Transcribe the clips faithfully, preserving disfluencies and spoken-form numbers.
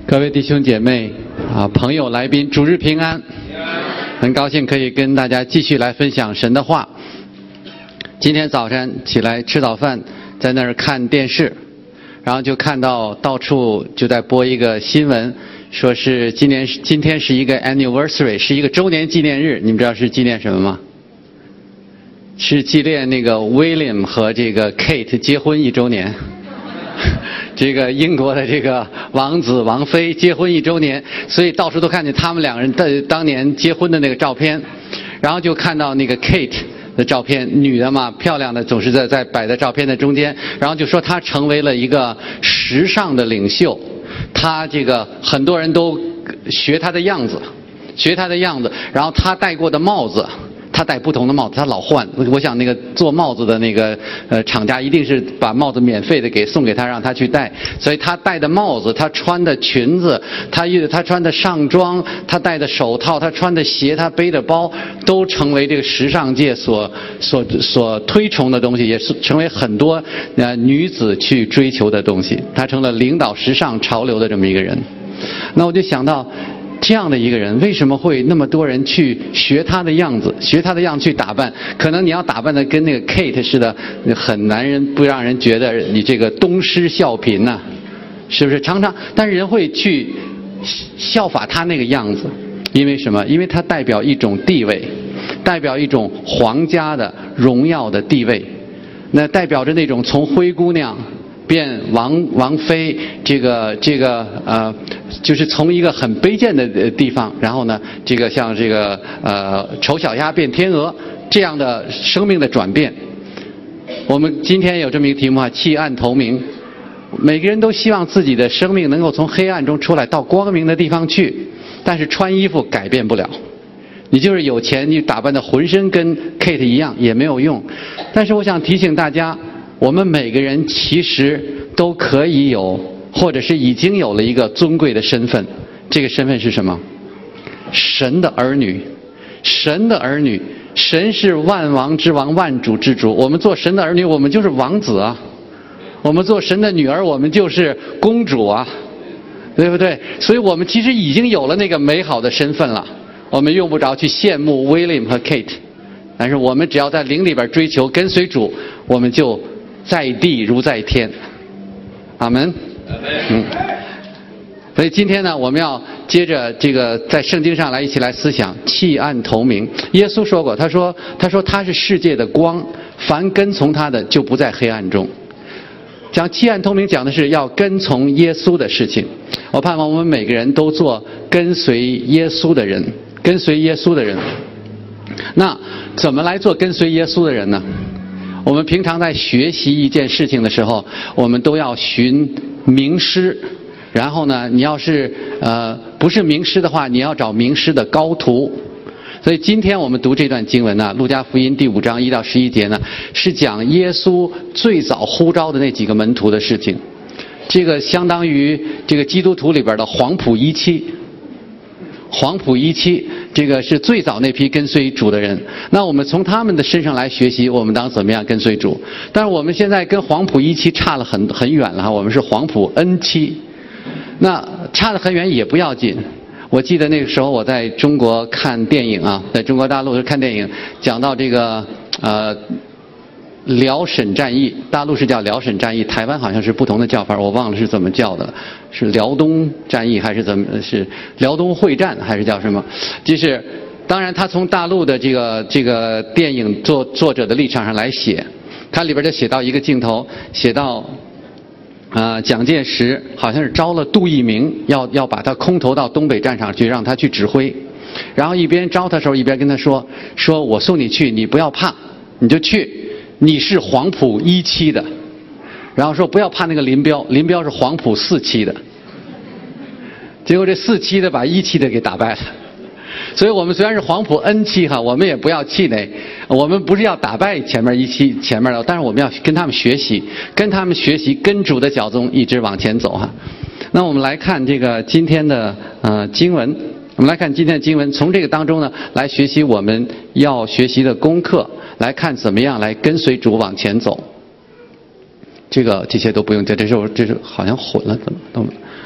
各位弟兄姐妹啊，朋友来宾，主日平安！很高兴可以跟大家继续来分享神的话。今天早晨起来吃早饭，在那儿看电视，然后就看到到处就在播一个新闻，说是今年今天是一个 anniversary， 是一个周年纪念日。你们知道是纪念什么吗？是纪念那个 William 和这个 Kate 结婚一周年。这个英国的这个王子王妃结婚一周年，所以到处都看见他们两个人的当年结婚的那个照片，然后就看到那个 Kate 的照片，女的嘛，漂亮的，总是在在摆在照片的中间，然后就说她成为了一个时尚的领袖，她这个很多人都学她的样子，学她的样子，然后她戴过的帽子。他戴不同的帽子，他老换。我想那个做帽子的那个呃厂家一定是把帽子免费的给送给他，让他去戴。所以他戴的帽子，他穿的裙子，他他穿的上装，他戴的手套，他穿的鞋，他背的包，都成为这个时尚界所所所推崇的东西，也是成为很多呃女子去追求的东西。他成了领导时尚潮流的这么一个人。那我就想到。这样的一个人，为什么会那么多人去学他的样子，学他的样子去打扮？可能你要打扮的跟那个 Kate 似的，很难人不让人觉得你这个东施效颦呐、啊，是不是？常常，但是人会去效法他那个样子，因为什么？因为他代表一种地位，代表一种皇家的荣耀的地位，那代表着那种从灰姑娘。变王王妃，这个这个呃，就是从一个很卑贱的地方，然后呢，这个像这个呃丑小鸭变天鹅这样的生命的转变。我们今天有这么一个题目啊，弃暗投明。每个人都希望自己的生命能够从黑暗中出来，到光明的地方去，但是穿衣服改变不了。你就是有钱，你打扮的浑身跟 Kate 一样也没有用。但是我想提醒大家。我们每个人其实都可以有，或者是已经有了一个尊贵的身份。这个身份是什么？神的儿女。神的儿女，神是万王之王，万主之主。我们做神的儿女，我们就是王子啊；我们做神的女儿，我们就是公主啊，对不对？所以我们其实已经有了那个美好的身份了。我们用不着去羡慕 William 和 Kate， 但是我们只要在灵里边追求，跟随主，我们就。在地如在天，阿门。嗯，所以今天呢，我们要接着这个在圣经上来一起来思想，弃暗投明。耶稣说过，他说，他说他是世界的光，凡跟从他的就不在黑暗中。讲弃暗投明，讲的是要跟从耶稣的事情。我盼望我们每个人都做跟随耶稣的人，跟随耶稣的人。那怎么来做跟随耶稣的人呢？我们平常在学习一件事情的时候，我们都要寻名师，然后呢，你要是呃不是名师的话，你要找名师的高徒。所以今天我们读这段经文呢，《路加福音》第五章一到十一节呢，是讲耶稣最早呼召的那几个门徒的事情。这个相当于这个基督徒里边的黄埔一期。黄埔一期，这个是最早那批跟随主的人。那我们从他们的身上来学习，我们当怎么样跟随主？但是我们现在跟黄埔一期差了很很远了哈，我们是黄埔 N 期，那差得很远也不要紧。我记得那个时候我在中国看电影啊，在中国大陆看电影，讲到这个呃。辽沈战役，大陆是叫辽沈战役，台湾好像是不同的叫法，我忘了是怎么叫的了，是辽东战役还是怎么？是辽东会战还是叫什么？就是当然他从大陆的这个这个电影作作者的立场上来写，他里边就写到一个镜头，写到啊、呃、蒋介石好像是招了杜聿明，要要把他空投到东北战场去，让他去指挥，然后一边招他的时候一边跟他说，说我送你去，你不要怕，你就去。你是黄埔一期的，然后说不要怕那个林彪，林彪是黄埔四期的，结果这四期的把一期的给打败了。所以我们虽然是黄埔 N 期哈，我们也不要气馁，我们不是要打败前面一期前面的，但是我们要跟他们学习，跟他们学习，跟主的脚踪一直往前走哈。那我们来看这个今天的呃经文。我们来看今天的经文，从这个当中呢，来学习我们要学习的功课，来看怎么样来跟随主往前走。这个这些都不用讲，这是这是好像混了，怎么怎么？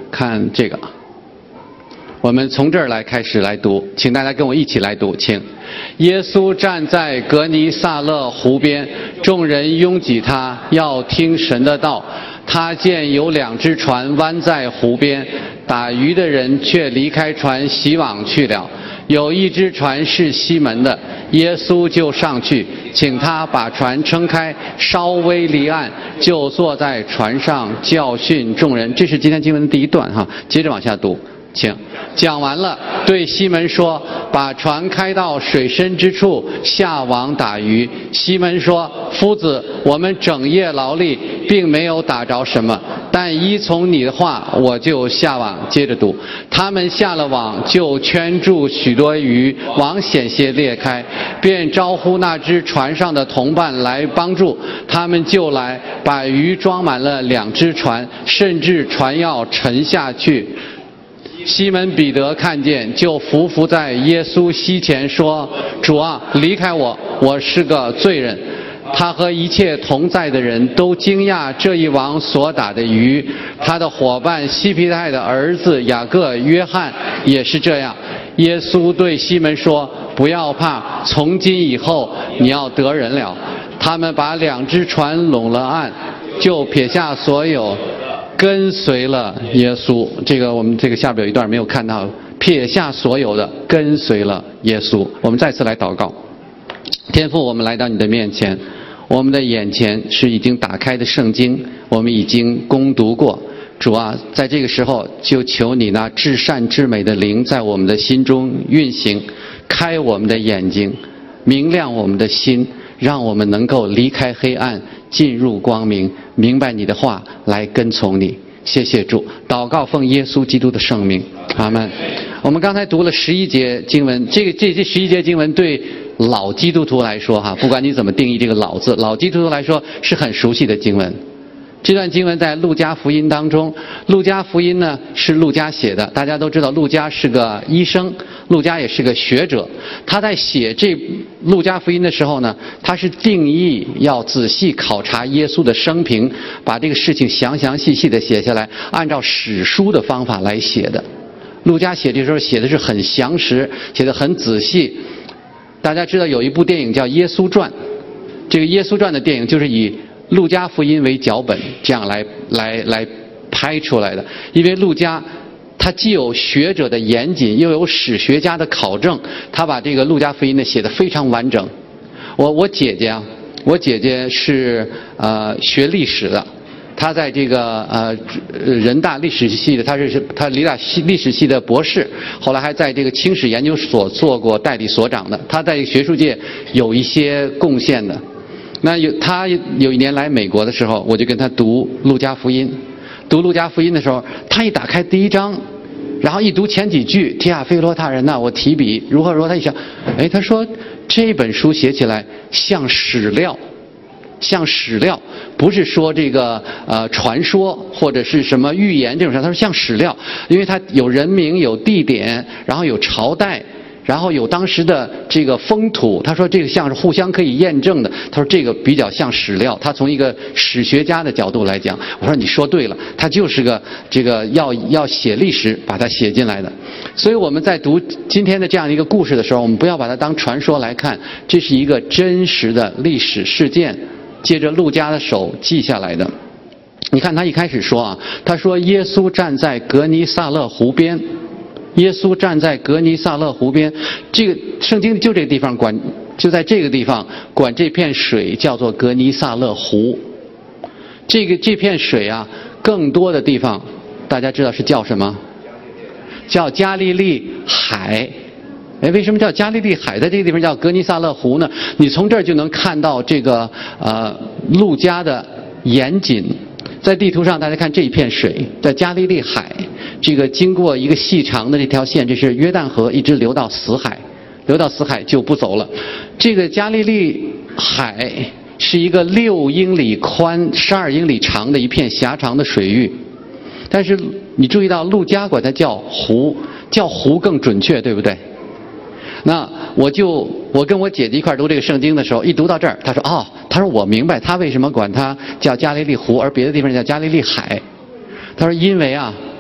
看这个。我们从这儿来开始来读，请大家跟我一起来读，请。耶稣站在格尼撒勒湖边，众人拥挤他，要听神的道。他见有两只船弯在湖边，打鱼的人却离开船洗网去了。有一只船是西门的，耶稣就上去，请他把船撑开，稍微离岸，就坐在船上教训众人。这是今天经文的第一段哈，接着往下读。请讲完了，对西门说：“把船开到水深之处，下网打鱼。”西门说：“夫子，我们整夜劳力，并没有打着什么，但依从你的话，我就下网。”接着读，他们下了网，就圈住许多鱼，网险些裂开，便招呼那只船上的同伴来帮助。他们就来，把鱼装满了两只船，甚至船要沉下去。西门彼得看见，就伏伏在耶稣膝前说：“主啊，离开我，我是个罪人。”他和一切同在的人都惊讶这一网所打的鱼。他的伙伴西庇太的儿子雅各、约翰也是这样。耶稣对西门说：“不要怕，从今以后你要得人了。”他们把两只船拢了岸，就撇下所有，跟随了耶稣。这个我们这个下边有一段没有看到，撇下所有的，跟随了耶稣。我们再次来祷告。天父，我们来到你的面前，我们的眼前是已经打开的圣经，我们已经攻读过。主啊，在这个时候就求你那至善至美的灵在我们的心中运行，开我们的眼睛，明亮我们的心，让我们能够离开黑暗，进入光明，明白你的话，来跟从你。谢谢主，祷告奉耶稣基督的圣名，阿们。我们刚才读了十一节经文，这个这这十一节经文对老基督徒来说哈，不管你怎么定义这个老字，老基督徒来说是很熟悉的经文。这段经文在路加福音当中，路加福音呢是路加写的，大家都知道路加是个医生，路加也是个学者。他在写这路加福音的时候呢，他是定义要仔细考察耶稣的生平，把这个事情详详细细的写下来，按照史书的方法来写的。路加写的时候写的是很详实，写的很仔细。大家知道有一部电影叫《耶稣传》，这个《耶稣传》的电影就是以路加福音为脚本，这样来来来拍出来的。因为路加他既有学者的严谨，又有史学家的考证，他把这个路加福音呢写得非常完整。我我姐姐啊，我姐姐是呃学历史的，她在这个呃人大历史系的，她是她理大历史系的博士，后来还在这个清史研究所做过代理所长的，她在学术界有一些贡献的。那有他有一年来美国的时候，我就跟他读路加福音。读路加福音的时候，他一打开第一章，然后一读前几句，提亚非罗他人呐、啊，我提笔如何如何，他一想，哎，他说这本书写起来像史料，像史料，不是说这个呃传说或者是什么预言这种事，他说像史料，因为他有人名、有地点，然后有朝代。然后有当时的这个风土，他说这个像是互相可以验证的，他说这个比较像史料，他从一个史学家的角度来讲，我说你说对了，他就是个这个要要写历史把它写进来的。所以我们在读今天的这样一个故事的时候，我们不要把它当传说来看，这是一个真实的历史事件，借着路加的手记下来的。你看他一开始说啊，他说耶稣站在格尼撒勒湖边。耶稣站在格尼撒勒湖边，这个圣经就这个地方管，就在这个地方管这片水叫做格尼撒勒湖。这个这片水啊，更多的地方大家知道是叫什么？叫加利利海。哎，为什么叫加利利海？在这个地方叫格尼撒勒湖呢？你从这儿就能看到这个呃路加的严谨。在地图上，大家看这一片水，在加利利海，这个经过一个细长的这条线，这是约旦河，一直流到死海，流到死海就不走了。这个加利利海是一个六英里宽、十二英里长的一片狭长的水域，但是你注意到路加管它叫湖，叫湖更准确，对不对？那我就我跟我姐姐一块读这个圣经的时候，一读到这儿，她说哦，她说我明白她为什么管它叫加利利湖，而别的地方叫加利利海。她说因为啊，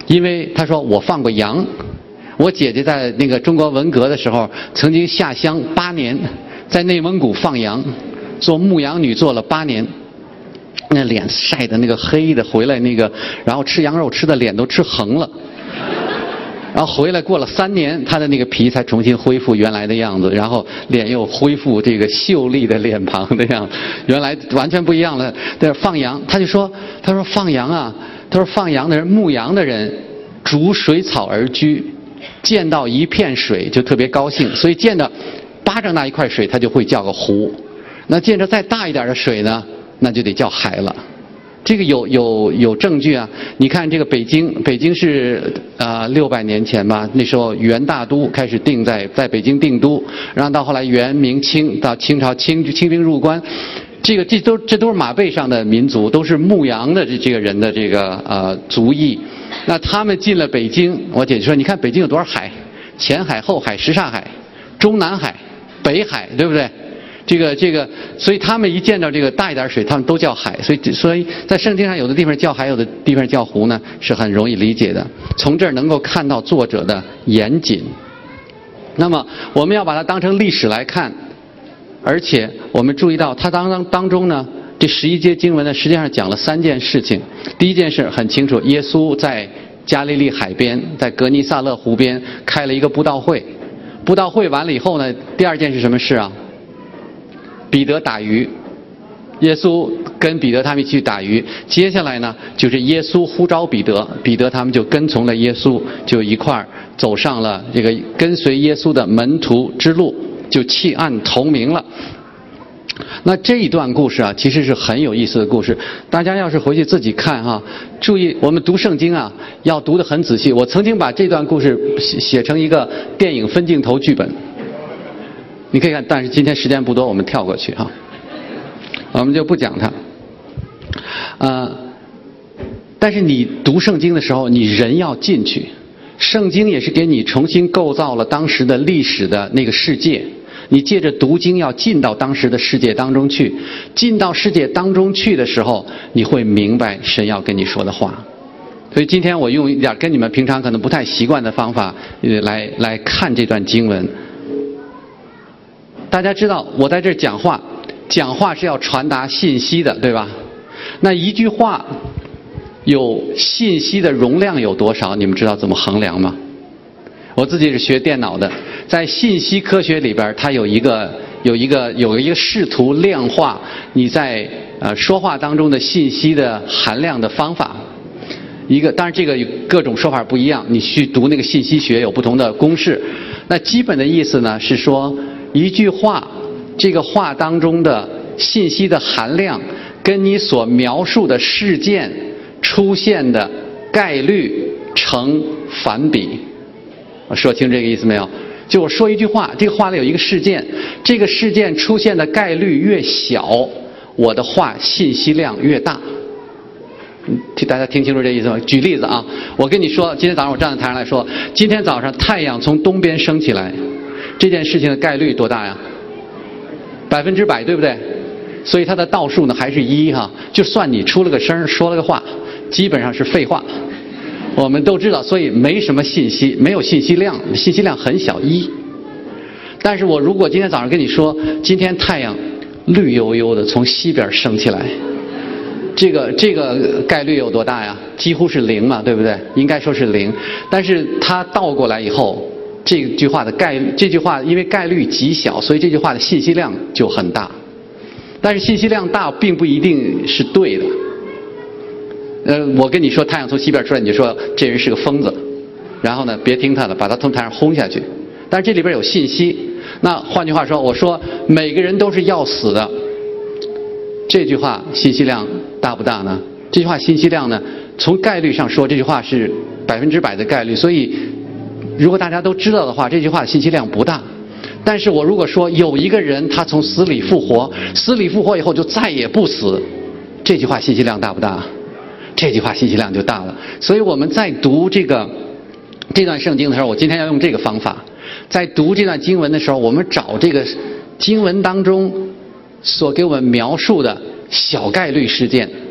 因为他说我放过羊，我姐姐在那个中国文革的时候曾经下乡八年，在内蒙古放羊，做牧羊女做了八年，那脸晒的那个黑的，回来那个然后吃羊肉吃的脸都吃横了。然后回来过了三年，他的那个皮才重新恢复原来的样子，然后脸又恢复这个秀丽的脸庞的样子，原来完全不一样了。在放羊，他就说，他说放羊啊，他说放羊的人、牧羊的人，逐水草而居，见到一片水就特别高兴，所以见到巴掌大一块水，他就会叫个湖；那见着再大一点的水呢，那就得叫海了。这个有有有证据啊！你看这个北京，北京是啊六百年前吧，那时候元大都开始定在在北京定都，然后到后来元明清到清朝清清兵入关，这个这都这都是马背上的民族，都是牧羊的这这个人的这个呃族裔。那他们进了北京，我姐姐说，你看北京有多少海？前海、后海、什刹海、中南海、北海，对不对？这个这个，所以他们一见到这个大一点水，他们都叫海。所以所以在圣经上有的地方叫海，有的地方叫湖呢，是很容易理解的。从这儿能够看到作者的严谨。那么我们要把它当成历史来看，而且我们注意到它当当当中呢，这十一节经文呢，实际上讲了三件事情。第一件事很清楚，耶稣在加利利海边，在格尼撒勒湖边开了一个布道会。布道会完了以后呢，第二件是什么事啊？彼得打鱼，耶稣跟彼得他们一起去打鱼。接下来呢，就是耶稣呼召彼得，彼得他们就跟从了耶稣，就一块儿走上了这个跟随耶稣的门徒之路，就弃暗投明了。那这一段故事啊，其实是很有意思的故事。大家要是回去自己看哈，注意我们读圣经啊，要读得很仔细。我曾经把这段故事写写成一个电影分镜头剧本。你可以看，但是今天时间不多，我们跳过去哈，我们就不讲它。呃，但是你读圣经的时候，你人要进去，圣经也是给你重新构造了当时的历史的那个世界。你借着读经要进到当时的世界当中去，进到世界当中去的时候，你会明白神要跟你说的话。所以今天我用一点跟你们平常可能不太习惯的方法，呃，来来看这段经文。大家知道我在这儿讲话，讲话是要传达信息的，对吧？那一句话有信息的容量有多少？你们知道怎么衡量吗？我自己是学电脑的，在信息科学里边，它有一个有一个有一个试图量化你在呃说话当中的信息的含量的方法。一个，当然这个各种说法不一样，你去读那个信息学有不同的公式。那基本的意思呢是说，一句话，这个话当中的信息的含量跟你所描述的事件出现的概率成反比。我说清这个意思没有？就我说一句话，这个话里有一个事件，这个事件出现的概率越小，我的话信息量越大。替大家听清楚这意思吗？举例子啊，我跟你说，今天早上我站在台上来说，今天早上太阳从东边升起来，这件事情的概率多大呀？百分之百，对不对？所以它的倒数呢还是一哈，就算你出了个声说了个话，基本上是废话。我们都知道，所以没什么信息，没有信息量，信息量很小一。但是我如果今天早上跟你说，今天太阳绿油油的从西边升起来，这个这个概率有多大呀？几乎是零嘛，对不对？应该说是零。但是它倒过来以后，这句话的概率，这句话因为概率极小，所以这句话的信息量就很大。但是信息量大并不一定是对的。呃，我跟你说太阳从西边出来，你就说这人是个疯子，然后呢，别听他的，把他从台上轰下去。但是这里边有信息。那换句话说，我说每个人都是要死的，这句话信息量大不大呢？这句话信息量呢，从概率上说，这句话是百分之百的概率。所以，如果大家都知道的话，这句话的信息量不大。但是我如果说有一个人他从死里复活，死里复活以后就再也不死，这句话信息量大不大？这句话信息量就大了。所以我们在读这个这段圣经的时候，我今天要用这个方法，在读这段经文的时候，我们找这个经文当中所给我们描述的小概率事件，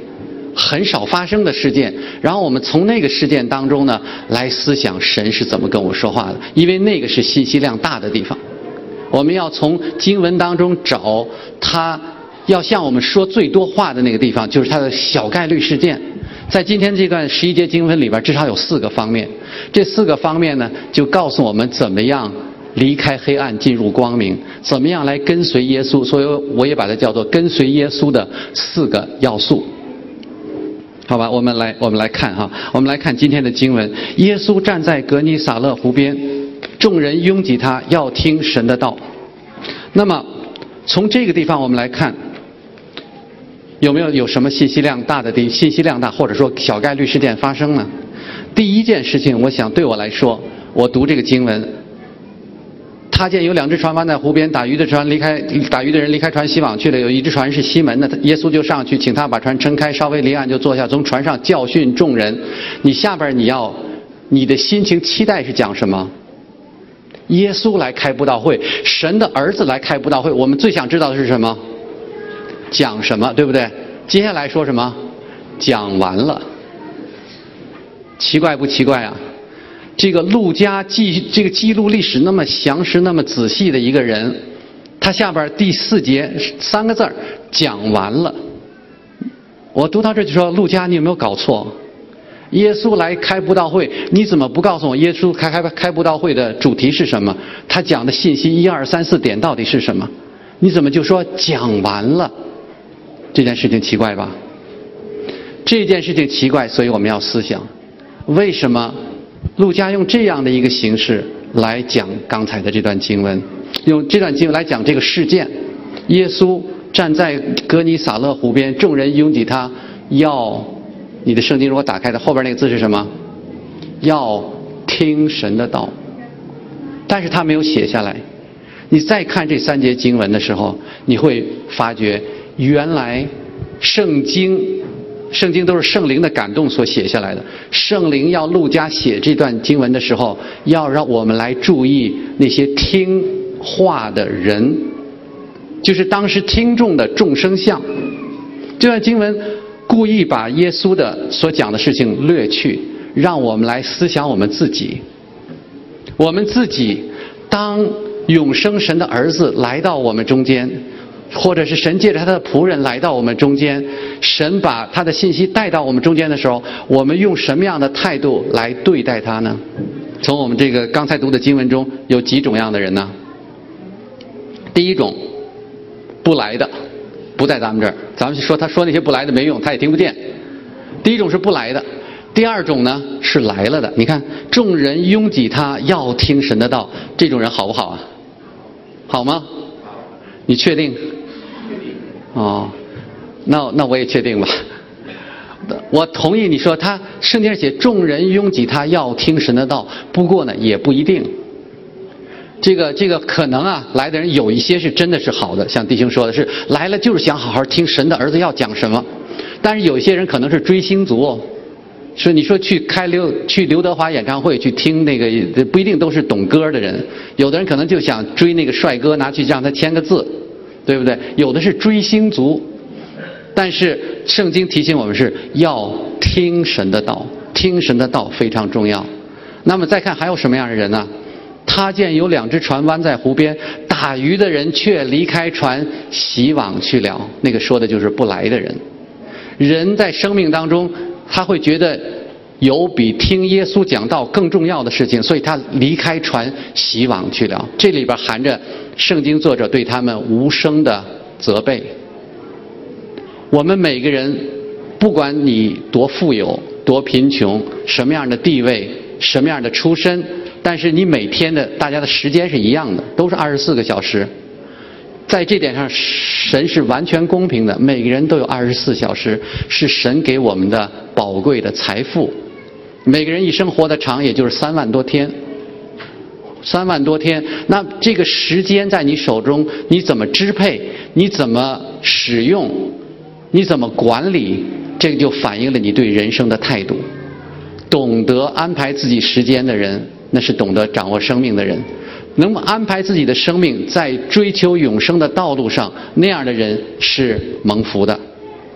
很少发生的事件，然后我们从那个事件当中呢来思想神是怎么跟我说话的，因为那个是信息量大的地方。我们要从经文当中找他要向我们说最多话的那个地方，就是他的小概率事件。在今天这段十一节经文里边，至少有四个方面。这四个方面呢，就告诉我们怎么样离开黑暗进入光明，怎么样来跟随耶稣。所以我也把它叫做跟随耶稣的四个要素。好吧，我们来我们来看哈，我们来看今天的经文。耶稣站在格尼撒勒湖边，众人拥挤他，要听神的道。那么从这个地方我们来看，有没有有什么信息量大的地信息量大或者说小概率事件发生呢？第一件事情，我想对我来说，我读这个经文，他见有两只船弯在湖边，打鱼的船离开打鱼的人离开船西往去了，有一只船是西门的，耶稣就上去请他把船撑开，稍微离岸就坐下，从船上教训众人。你下边你要你的心情期待是讲什么？耶稣来开布道会，神的儿子来开布道会，我们最想知道的是什么？讲什么，对不对？接下来说什么？讲完了。奇怪不奇怪啊？这个路加记这个记录历史那么详实、那么仔细的一个人，他下边第四节三个字儿讲完了。我读到这就说，路加你有没有搞错？耶稣来开布道会，你怎么不告诉我耶稣开开开布道会的主题是什么？他讲的信息一二三四点到底是什么？你怎么就说讲完了？这件事情奇怪吧？这件事情奇怪，所以我们要思想，为什么路加用这样的一个形式来讲刚才的这段经文，用这段经文来讲这个事件。耶稣站在格尼撒勒湖边，众人拥挤他，要你的圣经如果打开的后边那个字是什么？要听神的道。但是他没有写下来。你再看这三节经文的时候，你会发觉原来圣经圣经都是圣灵的感动所写下来的。圣灵要路加写这段经文的时候，要让我们来注意那些听话的人，就是当时听众的众生相。这段经文故意把耶稣的所讲的事情略去，让我们来思想我们自己。我们自己当永生神的儿子来到我们中间，或者是神借着他的仆人来到我们中间，神把他的信息带到我们中间的时候，我们用什么样的态度来对待他呢？从我们这个刚才读的经文中有几种样的人呢？第一种，不来的，不在咱们这儿，咱们说他说那些不来的没用，他也听不见。第一种是不来的。第二种呢是来了的。你看众人拥挤他，要听神的道，这种人好不好啊？好吗？你确定？哦，那那我也确定吧。我同意你说他圣经上写众人拥挤他，要听神的道，不过呢也不一定。这个这个可能啊，来的人有一些是真的是好的，像弟兄说的是来了就是想好好听神的儿子要讲什么，但是有一些人可能是追星族哦。是你说去开刘去刘德华演唱会去听那个，不一定都是懂歌的人，有的人可能就想追那个帅哥，拿去让他签个字，对不对？有的是追星族，但是圣经提醒我们是要听神的道，听神的道非常重要。那么再看还有什么样的人呢？他见有两只船弯在湖边，打鱼的人却离开船洗网去了。那个说的就是不来的人。人在生命当中，他会觉得有比听耶稣讲道更重要的事情，所以他离开船洗网去了。这里边含着圣经作者对他们无声的责备。我们每个人，不管你多富有多贫穷，什么样的地位什么样的出身，但是你每天的大家的时间是一样的，都是二十四个小时。在这点上神是完全公平的，每个人都有二十四小时，是神给我们的宝贵的财富。每个人一生活得长也就是三万多天，三万多天，那这个时间在你手中，你怎么支配，你怎么使用，你怎么管理，这个就反映了你对人生的态度。懂得安排自己时间的人，那是懂得掌握生命的人。能安排自己的生命在追求永生的道路上，那样的人是蒙福的。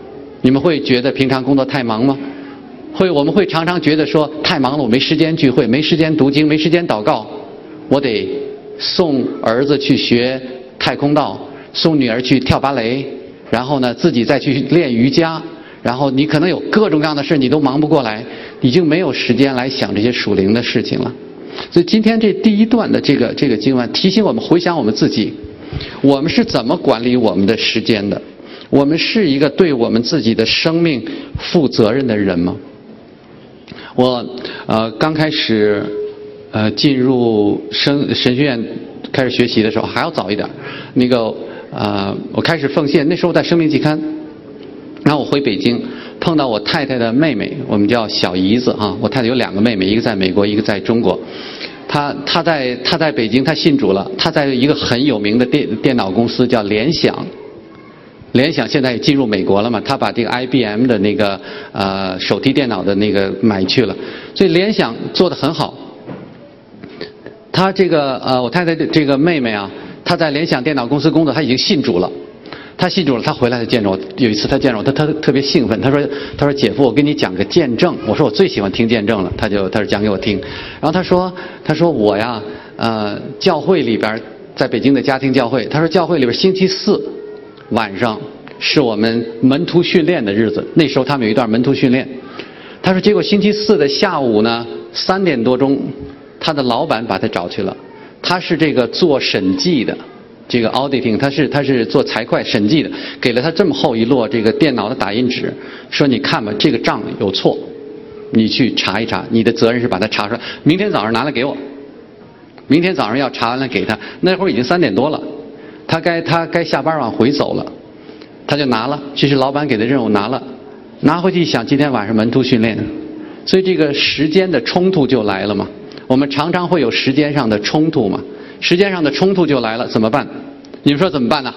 你们会觉得平常工作太忙吗？会，我们会常常觉得说太忙了，我没时间聚会，没时间读经，没时间祷告，我得送儿子去学太空道，送女儿去跳芭蕾，然后呢自己再去练瑜伽，然后你可能有各种各样的事你都忙不过来，已经没有时间来想这些属灵的事情了。所以今天这第一段的这个这个经文提醒我们回想我们自己，我们是怎么管理我们的时间的？我们是一个对我们自己的生命负责任的人吗？我呃刚开始呃进入神神学院开始学习的时候还要早一点，那个呃我开始奉献，那时候在生命期刊，然后我回北京碰到我太太的妹妹，我们叫小姨子哈，我太太有两个妹妹，一个在美国，一个在中国。她她在她在北京，她信主了，她在一个很有名的电电脑公司叫联想。联想现在也进入美国了嘛，他把这个 I B M 的那个呃手提电脑的那个买去了，所以联想做得很好。他这个呃我太太的这个妹妹啊，她在联想电脑公司工作，她已经信主了。她信主了，她回来她见着我，有一次她见着我，她她特别兴奋，她说她说姐夫，我跟你讲个见证。我说我最喜欢听见证了，她就她就讲给我听。然后她说她说我呀呃教会里边，在北京的家庭教会，她说教会里边星期四晚上是我们门徒训练的日子，那时候他们有一段门徒训练。他说结果星期四的下午呢三点多钟，他的老板把他找去了，他是这个做审计的，这个 auditing， 他是他是做财会审计的，给了他这么厚一摞这个电脑的打印纸，说你看吧，这个账有错，你去查一查，你的责任是把它查出来，明天早上拿来给我，明天早上要查完了给他。那会儿已经三点多了，他该他该下班往回走了，他就拿了，这是老板给的任务，拿了，拿回去一想，今天晚上门徒训练，所以这个时间的冲突就来了嘛。我们常常会有时间上的冲突嘛，时间上的冲突就来了，怎么办？你们说怎么办呢？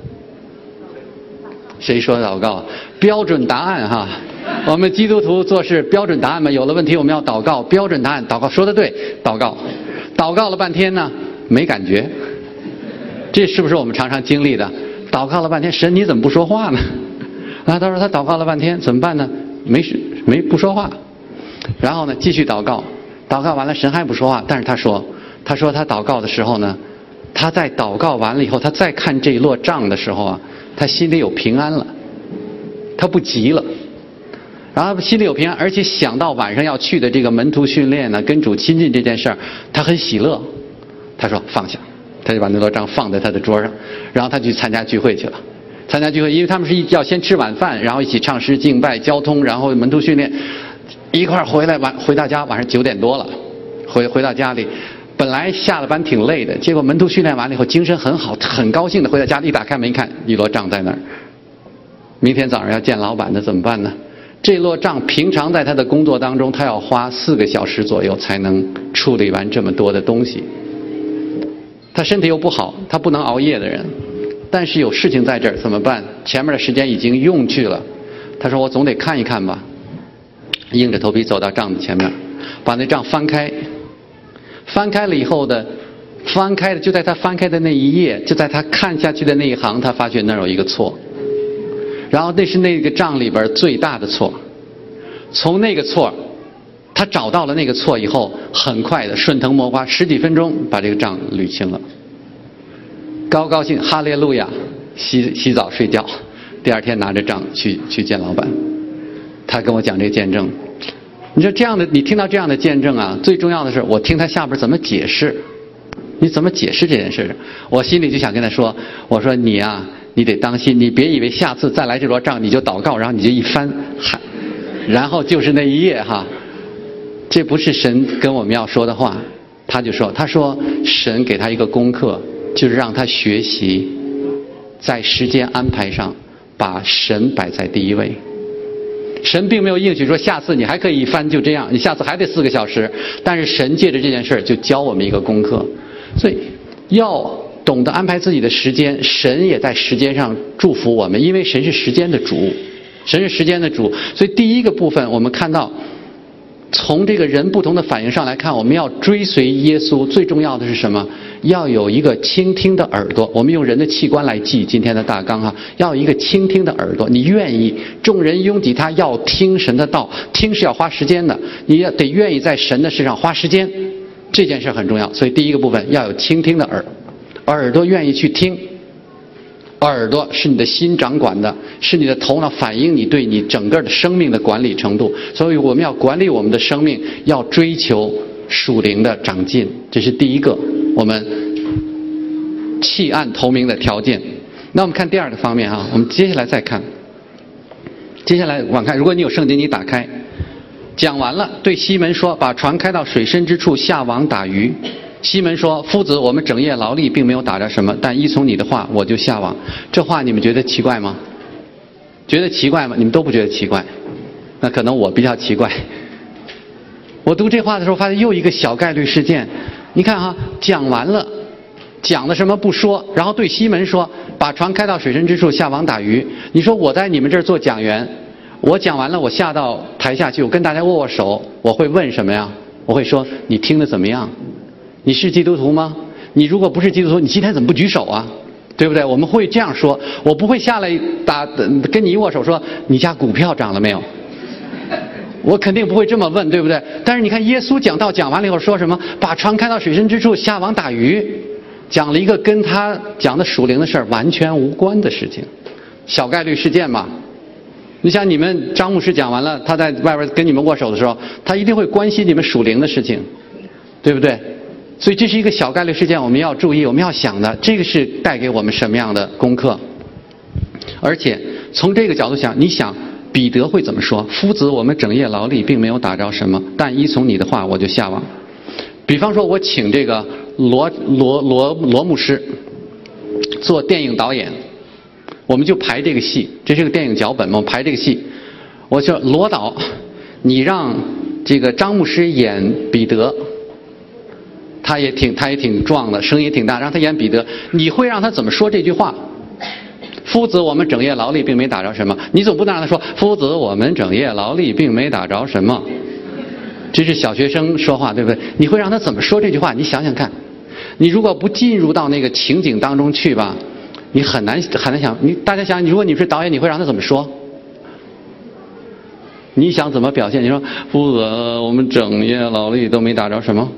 谁说祷告？标准答案哈。我们基督徒做事标准答案嘛，有了问题我们要祷告，标准答案，祷告说得对，祷告，祷告了半天呢，没感觉。这是不是我们常常经历的？祷告了半天，神你怎么不说话呢？啊，他说他祷告了半天，怎么办呢？没事，没不说话。然后呢，继续祷告，祷告完了，神还不说话。但是他说，他说他祷告的时候呢，他在祷告完了以后，他再看这一摞账的时候啊，他心里有平安了，他不急了。然后心里有平安，而且想到晚上要去的这个门徒训练呢，跟主亲近这件事儿，他很喜乐。他说放下。他就把那摞账放在他的桌上，然后他去参加聚会去了。参加聚会，因为他们是要先吃晚饭，然后一起唱诗敬拜交通，然后门徒训练，一块儿回来晚回到家，晚上九点多了，回回到家里，本来下了班挺累的，结果门徒训练完了以后精神很好，很高兴的回到家里，一打开门一看，一摞账在那儿。明天早上要见老板的怎么办呢？这摞账平常在他的工作当中，他要花四个小时左右才能处理完这么多的东西。他身体又不好，他不能熬夜的人，但是有事情在这儿怎么办？前面的时间已经用去了。他说我总得看一看吧，硬着头皮走到账的前面，把那账翻开，翻开了以后的，翻开的就在他翻开的那一页，就在他看下去的那一行，他发觉那儿有一个错，然后那是那个账里边最大的错。从那个错他找到了那个错以后，很快的顺藤摸瓜，十几分钟把这个账捋清了，高高兴，哈利路亚，洗洗澡睡觉，第二天拿着账去去见老板。他跟我讲这个见证，你说这样的，你听到这样的见证啊，最重要的是我听他下边怎么解释，你怎么解释这件事？我心里就想跟他说，我说你啊，你得当心，你别以为下次再来这摞账你就祷告，然后你就一翻，嗨，然后就是那一页哈。这不是神跟我们要说的话。他就说，他说神给他一个功课，就是让他学习在时间安排上把神摆在第一位。神并没有应许说下次你还可以一翻就这样，你下次还得四个小时，但是神借着这件事就教我们一个功课。所以要懂得安排自己的时间，神也在时间上祝福我们，因为神是时间的主，神是时间的主。所以第一个部分我们看到从这个人不同的反应上来看，我们要追随耶稣，最重要的是什么？要有一个倾听的耳朵。我们用人的器官来记今天的大纲哈，要有一个倾听的耳朵。你愿意，众人拥挤他要听神的道，听是要花时间的，你要得愿意在神的事上花时间，这件事很重要。所以第一个部分要有倾听的耳，耳朵愿意去听。耳朵是你的心掌管的，是你的头脑反映你对你整个的生命的管理程度。所以我们要管理我们的生命，要追求属灵的长进，这是第一个我们弃暗投明的条件。那我们看第二个方面啊，我们接下来再看，接下来往看，如果你有圣经，你打开，讲完了，对西门说：“把船开到水深之处，下网打鱼。”西门说：“夫子，我们整夜劳力，并没有打着什么，但依从你的话，我就下网。”这话你们觉得奇怪吗？觉得奇怪吗？你们都不觉得奇怪，那可能我比较奇怪。我读这话的时候，发现又一个小概率事件。你看哈，讲完了，讲的什么不说，然后对西门说：“把船开到水深之处，下网打鱼。”你说我在你们这儿做讲员，我讲完了，我下到台下去，我跟大家握握手，我会问什么呀？我会说：“你听得怎么样？你是基督徒吗？你如果不是基督徒，你今天怎么不举手啊？对不对？”我们会这样说，我不会下来打跟你一握手说你家股票涨了没有，我肯定不会这么问，对不对？但是你看耶稣讲道讲完了以后说什么？把船开到水深之处，下网打鱼，讲了一个跟他讲的属灵的事儿完全无关的事情，小概率事件嘛。你想你们张牧师讲完了，他在外边跟你们握手的时候，他一定会关心你们属灵的事情，对不对？所以这是一个小概率事件，我们要注意，我们要想的，这个是带给我们什么样的功课？而且从这个角度想，你想彼得会怎么说？夫子，我们整夜劳力，并没有打着什么，但依从你的话，我就下网。比方说，我请这个罗罗罗罗牧师做电影导演，我们就排这个戏，这是个电影脚本嘛，我们排这个戏。我说罗导，你让这个张牧师演彼得。他也挺，他也挺壮的，声音也挺大，让他演彼得，你会让他怎么说这句话？夫子，我们整夜劳力，并没打着什么。你总不能让他说：“夫子，我们整夜劳力，并没打着什么。”这是小学生说话，对不对？你会让他怎么说这句话？你想想看，你如果不进入到那个情景当中去吧，你很难很难想。你大家想，如果你是导演，你会让他怎么说？你想怎么表现？你说：“夫子，我们整夜劳力都没打着什么。”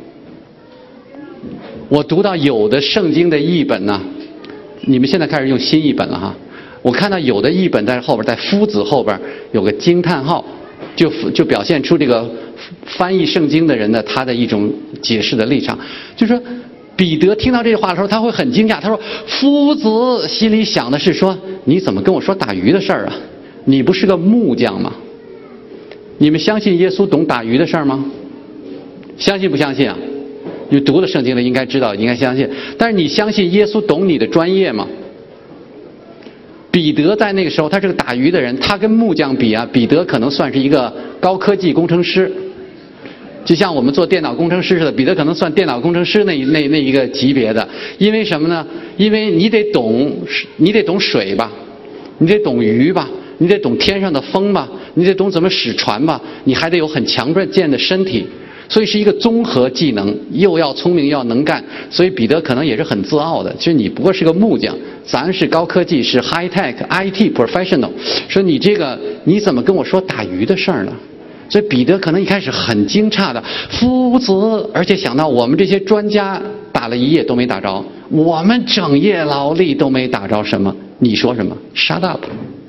我读到有的圣经的译本呢，你们现在开始用新译本了哈。我看到有的译本在后边，在夫子后边有个惊叹号，就就表现出这个翻译圣经的人的他的一种解释的立场，就是说彼得听到这句话的时候，他会很惊讶，他说：“夫子，心里想的是说，你怎么跟我说打鱼的事儿啊？你不是个木匠吗？你们相信耶稣懂打鱼的事儿吗？相信不相信啊？”你读了圣经的应该知道，应该相信。但是你相信耶稣懂你的专业吗？彼得在那个时候，他是个打鱼的人，他跟木匠比啊，彼得可能算是一个高科技工程师，就像我们做电脑工程师似的，彼得可能算电脑工程师那那那一个级别的。因为什么呢？因为你得懂，你得懂水吧，你得懂鱼吧，你得懂天上的风吧，你得懂怎么使船吧，你还得有很强健的身体。所以是一个综合技能，又要聪明又要能干，所以彼得可能也是很自傲的。其实你不过是个木匠，咱是高科技，是 high tech I T professional。说你这个你怎么跟我说打鱼的事儿呢？所以彼得可能一开始很惊诧的，夫子，而且想到我们这些专家打了一夜都没打着，我们整夜劳力都没打着什么，你说什么 ？Shut up！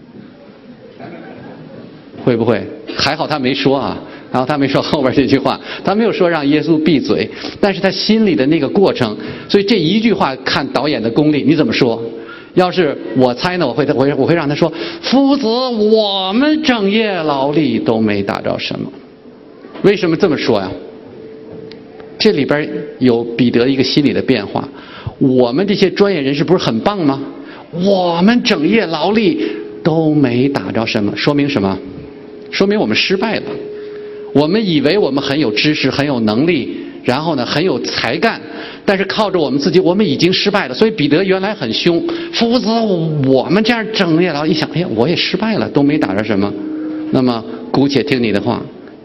会不会？还好他没说啊。然后他没说后边这句话，他没有说让耶稣闭嘴，但是他心里的那个过程，所以这一句话看导演的功力，你怎么说？要是我猜呢，我会我会我会让他说：“夫子，我们整夜劳力都没打着什么。”为什么这么说呀？这里边有彼得一个心理的变化。我们这些专业人士不是很棒吗？我们整夜劳力都没打着什么，说明什么？说明我们失败了。我们以为我们很有知识，很有能力，然后呢很有才干，但是靠着我们自己，我们已经失败了。所以彼得原来很凶，夫子，我们这样整夜劳，一想，哎呀，我也失败了，都没打着什么。那么姑且听你的话，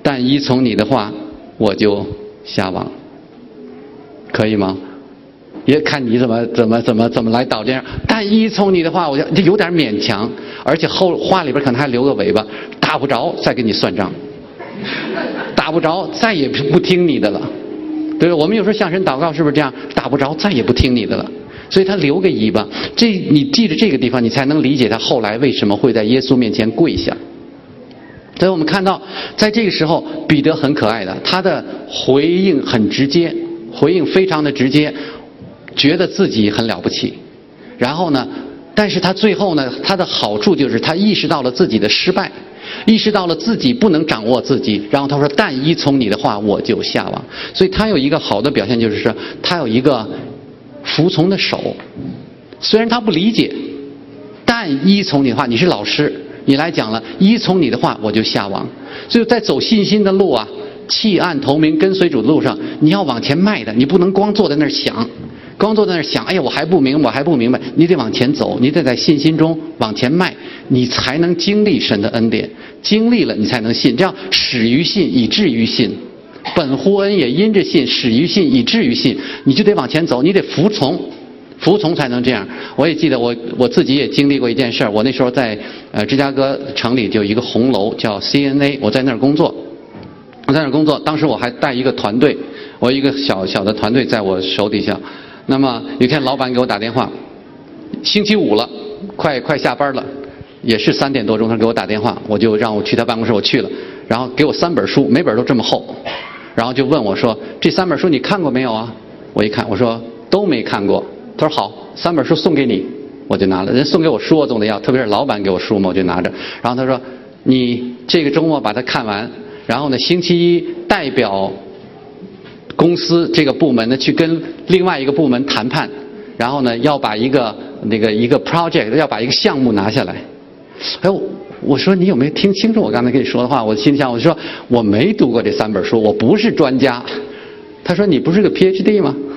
但依从你的话，我就下网。可以吗？也看你怎么怎么怎么怎么来导这样。但依从你的话，我就这有点勉强，而且后话里边可能还留个尾巴，打不着再跟你算账，打不着再也不听你的了。对，我们有时候向神祷告是不是这样？打不着再也不听你的了。所以他留个尾巴，这你记着这个地方，你才能理解他后来为什么会在耶稣面前跪下。所以我们看到，在这个时候，彼得很可爱的，他的回应很直接，回应非常的直接，觉得自己很了不起。然后呢，但是他最后呢，他的好处就是他意识到了自己的失败，意识到了自己不能掌握自己。然后他说：“但依从你的话，我就下网。”所以他有一个好的表现，就是说他有一个服从的手。虽然他不理解，但依从你的话，你是老师，你来讲了，依从你的话，我就下网。所以在走信心的路啊，弃暗投明跟随主的路上，你要往前迈的，你不能光坐在那儿想，光坐在那儿想，哎呀，我还不明白，我还不明白，你得往前走，你得在信心中往前迈，你才能经历神的恩典，经历了你才能信，这样始于信，以至于信。本乎恩也，因着信，始于信，以至于信，你就得往前走，你得服从，服从才能这样。我也记得我我自己也经历过一件事儿，我那时候在呃芝加哥城里就有一个红楼叫 C N A， 我在那儿工作，我在那儿工作，当时我还带一个团队，我一个小小的团队在我手底下。那么有一天老板给我打电话，星期五了，快快下班了，也是三点多钟，他给我打电话，我就让我去他办公室，我去了，然后给我三本书，每本都这么厚。然后就问我说：“这三本书你看过没有啊？”我一看，我说都没看过。他说：“好，三本书送给你。”我就拿了。人送给我书我总得要，特别是老板给我书嘛，我就拿着。然后他说：“你这个周末把它看完，然后呢，星期一代表公司这个部门呢去跟另外一个部门谈判，然后呢要把一个那个一个 project 要把一个项目拿下来。”哎呦！我说你有没有听清楚我刚才跟你说的话？我心里想，我说我没读过这三本书，我不是专家。他说你不是个 P H D 吗？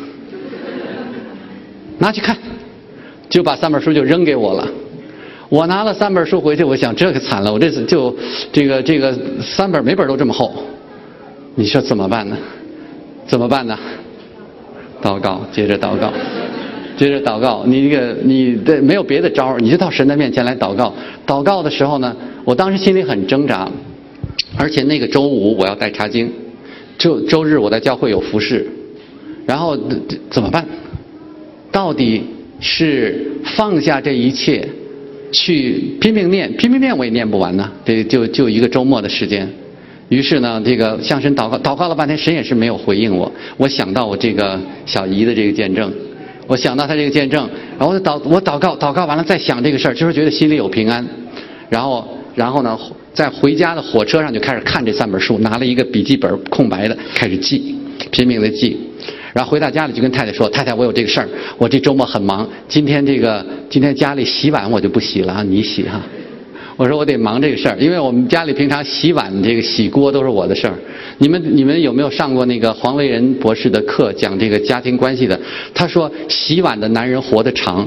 拿去看，就把三本书就扔给我了。我拿了三本书回去，我想这可惨了，我这次就这个这个三本每本都这么厚，你说怎么办呢？怎么办呢？祷告，接着祷告。接着祷告，你这个你的没有别的招，你就到神的面前来祷告。祷告的时候呢，我当时心里很挣扎，而且那个周五我要带查经，周周日我在教会有服事，然后怎么办？到底是放下这一切，去拼命念，拼命念我也念不完呢，这就就一个周末的时间。于是呢，这个向神祷告，祷告了半天，神也是没有回应我。我想到我这个小姨的这个见证。我想到他这个见证，然后我祷我祷告祷告完了再想这个事儿，就是觉得心里有平安。然后然后呢，在回家的火车上就开始看这三本书，拿了一个笔记本空白的开始记，拼命的记。然后回到家里就跟太太说：“太太，我有这个事儿，我这周末很忙，今天这个今天家里洗碗我就不洗了啊，你洗哈。”我说我得忙这个事儿，因为我们家里平常洗碗、这个洗锅都是我的事儿。你们你们有没有上过那个黄维仁博士的课，讲这个家庭关系的？他说洗碗的男人活得长，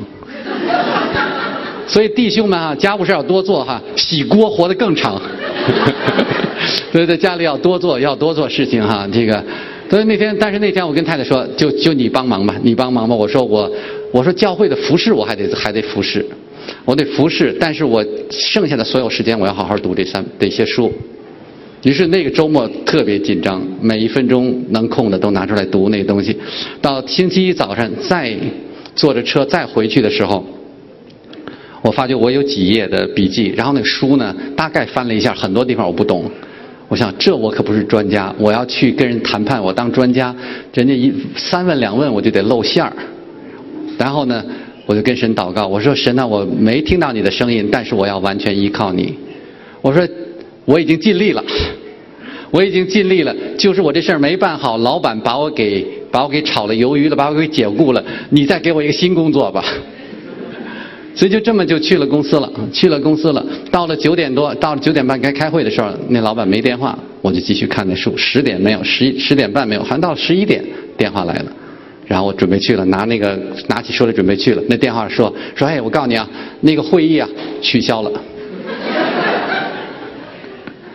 所以弟兄们啊，家务事要多做哈，洗锅活得更长。所以在家里要多做，要多做事情哈。这个，所以那天，但是那天我跟太太说，就就你帮忙吧，你帮忙吧。我说我我说教会的服事我还得还得服事。我得服侍，但是我剩下的所有时间我要好好读这三这些书。于是那个周末特别紧张，每一分钟能空的都拿出来读那东西。到星期一早上再坐着车再回去的时候，我发觉我有几页的笔记，然后那个书呢大概翻了一下，很多地方我不懂。我想这我可不是专家，我要去跟人谈判，我当专家，人家一三问两问我就得露馅儿。然后呢我就跟神祷告，我说神啊，我没听到你的声音，但是我要完全依靠你。我说我已经尽力了，我已经尽力了，就是我这事儿没办好，老板把我给把我给炒了鱿鱼了，把我给解雇了，你再给我一个新工作吧。所以就这么就去了公司了，去了公司了。到了九点多，到了九点半该开会的时候，那老板没电话，我就继续看那书。十点没有，十十点半没有，好像到十一点电话来了。然后我准备去了，拿那个拿起书来准备去了。那电话说说，哎，我告诉你啊，那个会议啊取消了。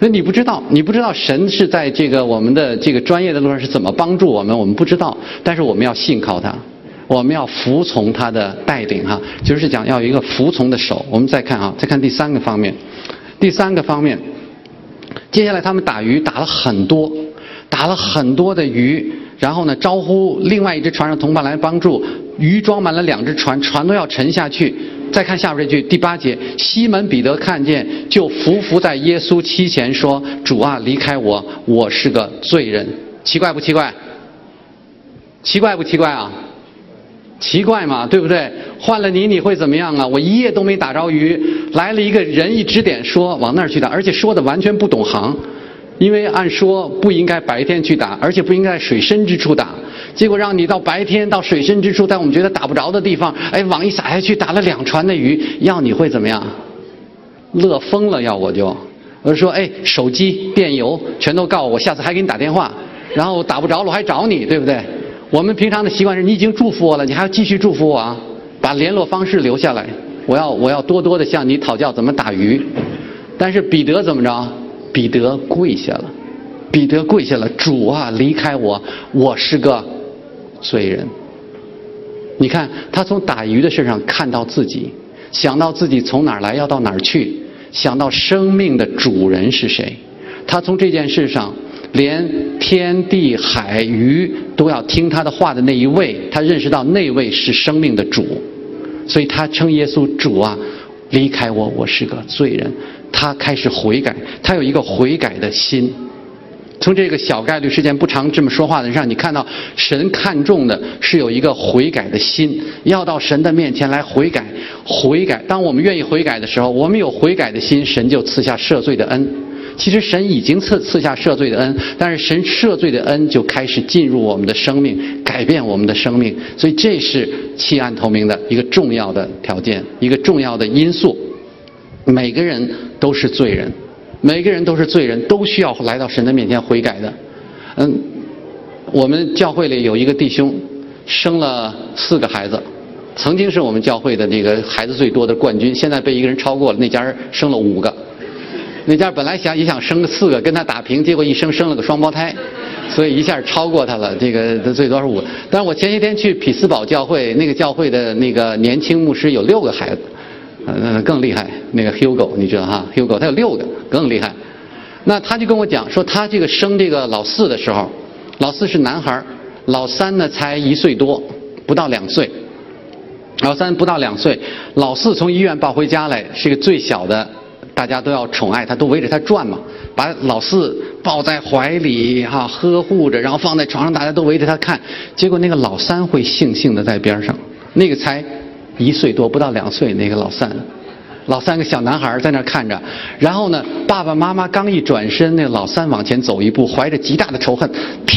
那你不知道，你不知道神是在这个我们的这个专业的路上是怎么帮助我们，我们不知道。但是我们要信靠他，我们要服从他的带领哈，就是讲要有一个服从的手。我们再看啊，再看第三个方面，第三个方面，接下来他们打鱼打了很多，打了很多的鱼，然后呢招呼另外一只船上同伴来帮助，鱼装满了两只船，船都要沉下去。再看下边这句第八节，西门彼得看见，就伏伏在耶稣膝前说：“主啊，离开我，我是个罪人。”奇怪不奇怪？奇怪不奇怪啊？奇怪嘛，对不对？换了你，你会怎么样啊？我一夜都没打着鱼，来了一个人一指点说往那儿去打，而且说的完全不懂行。因为按说不应该白天去打，而且不应该在水深之处打，结果让你到白天到水深之处，在我们觉得打不着的地方，哎，网一撒下去，打了两船的鱼，要你会怎么样？乐疯了，要我就，我就说，哎，手机、电邮全都告我，我下次还给你打电话，然后打不着了我还找你，对不对？我们平常的习惯是，你已经祝福我了，你还要继续祝福我啊，把联络方式留下来，我要我要多多的向你讨教怎么打鱼。但是彼得怎么着？彼得跪下了，彼得跪下了，主啊，离开我，我是个罪人。你看，他从打鱼的身上看到自己，想到自己从哪儿来要到哪儿去，想到生命的主人是谁。他从这件事上，连天地海鱼都要听他的话的那一位，他认识到那位是生命的主，所以他称耶稣主啊，离开我，我是个罪人。他开始悔改，他有一个悔改的心。从这个小概率事件不常这么说话的人上，你看到神看重的是有一个悔改的心，要到神的面前来悔改。悔改，当我们愿意悔改的时候，我们有悔改的心，神就赐下赦罪的恩。其实神已经赐赐下赦罪的恩，但是神赦罪的恩就开始进入我们的生命，改变我们的生命。所以这是弃暗投明的一个重要的条件，一个重要的因素。每个人都是罪人，每个人都是罪人，都需要来到神的面前悔改的。嗯，我们教会里有一个弟兄生了四个孩子，曾经是我们教会的这个孩子最多的冠军，现在被一个人超过了，那家生了五个。那家本来想也想生个四个跟他打平，结果一生生了个双胞胎，所以一下超过他了，这个最多是五。但是我前些天去匹兹堡教会，那个教会的那个年轻牧师有六个孩子。呃，更厉害，那个 Hugo 你知道哈 ，Hugo 他有六个，更厉害。那他就跟我讲说，他这个生这个老四的时候，老四是男孩，老三呢才一岁多，不到两岁。老三不到两岁，老四从医院抱回家来，是个最小的，大家都要宠爱他，都围着他转嘛，把老四抱在怀里哈、啊，呵护着，然后放在床上，大家都围着他看。结果那个老三会悻悻的在边上，那个才一岁多不到两岁那个老三，老三个小男孩在那看着，然后呢，爸爸妈妈刚一转身，那个老三往前走一步，怀着极大的仇恨，啪，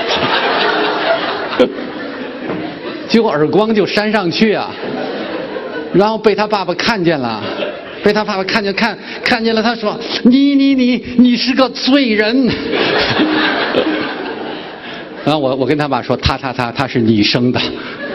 结果耳光就扇上去啊，然后被他爸爸看见了，被他爸爸看见看看见了，他说：“你你你你是个罪人。”然后我我跟他爸说：“他他他他是你生的。”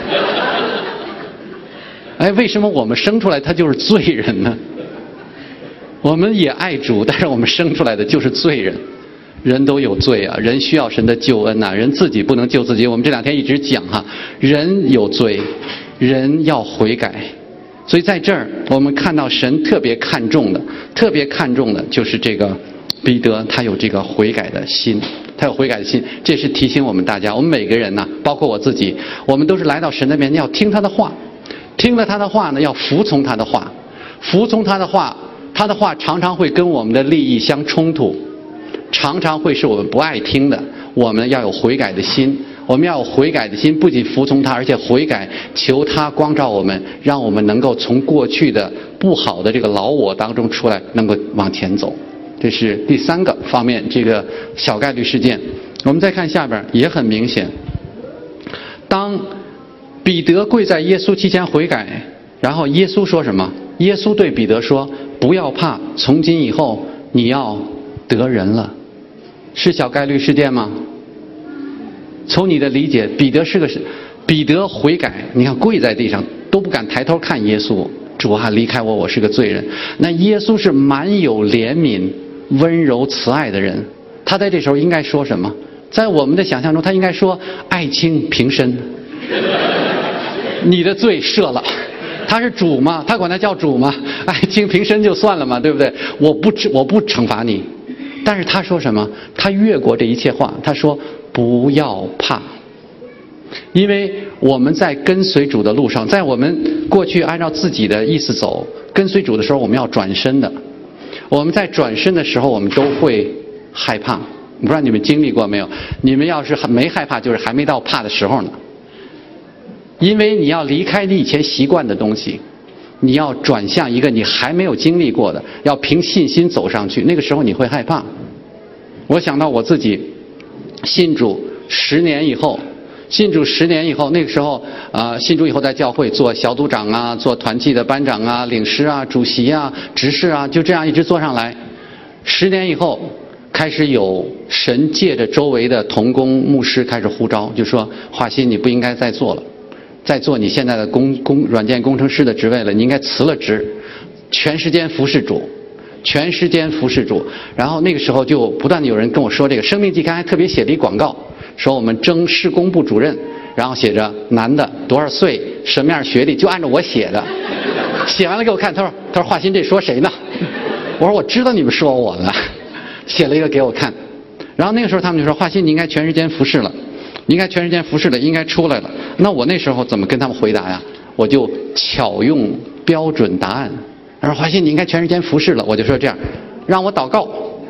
哎，为什么我们生出来他就是罪人呢？我们也爱主，但是我们生出来的就是罪人。人都有罪啊，人需要神的救恩呐、啊，人自己不能救自己。我们这两天一直讲哈，人有罪，人要悔改。所以在这儿，我们看到神特别看重的，特别看重的就是这个彼得，他有这个悔改的心，他有悔改的心。这是提醒我们大家，我们每个人呐、啊，包括我自己，我们都是来到神的面前，要听他的话。听了他的话呢，要服从他的话，服从他的话，他的话常常会跟我们的利益相冲突，常常会是我们不爱听的。我们要有悔改的心，我们要有悔改的心，不仅服从他，而且悔改，求他光照我们，让我们能够从过去的不好的这个老我当中出来，能够往前走。这是第三个方面，这个小概率事件。我们再看下边，也很明显，当彼得跪在耶稣膝前悔改，然后耶稣说什么？耶稣对彼得说：“不要怕，从今以后你要得人了。”是小概率事件吗？从你的理解，彼得是个彼得悔改，你看跪在地上都不敢抬头看耶稣，主啊，离开我，我是个罪人。那耶稣是满有怜悯， 温柔慈爱的人，他在这时候应该说什么？在我们的想象中，他应该说爱卿平身，你的罪赦了。他是主吗？他管他叫主吗？爱卿平身就算了嘛，对不对？我不我不惩罚你。但是他说什么？他越过这一切话，他说不要怕。因为我们在跟随主的路上，在我们过去按照自己的意思走，跟随主的时候，我们要转身的。我们在转身的时候，我们都会害怕。不知道你们经历过没有？你们要是没害怕，就是还没到怕的时候呢。因为你要离开你以前习惯的东西，你要转向一个你还没有经历过的，要凭信心走上去。那个时候你会害怕。我想到我自己信主十年以后，信主十年以后，那个时候啊、呃，信主以后在教会做小组长啊，做团契的班长啊、领师啊、主席啊、执事啊，就这样一直做上来。十年以后，开始有神借着周围的同工牧师开始呼召，就说华歆你不应该再做了，再做你现在的工工软件工程师的职位了，你应该辞了职，全时间服侍主，全时间服侍主。然后那个时候就不断的有人跟我说这个，生命季刊还特别写了一广告，说我们征施工部主任，然后写着男的多少岁什么样学历，就按照我写的。写完了给我看，他说他说华歆这说谁呢？我说我知道你们说我了。写了一个给我看，然后那个时候他们就说华歆你应该全时间服侍了，你应该全时间服侍了，应该出来了。那我那时候怎么跟他们回答呀？我就巧用标准答案。他说华歆你应该全时间服侍了，我就说这样，让我祷告。